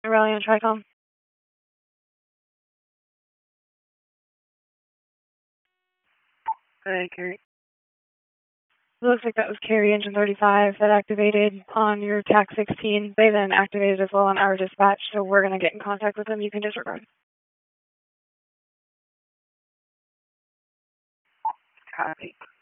Rally on Tricom. Hey, Carrie. It looks like that was Carrie Engine 35 that activated on your TAC 16. They then activated as well on our dispatch, so we're going to get in contact with them. You can disregard. Copy.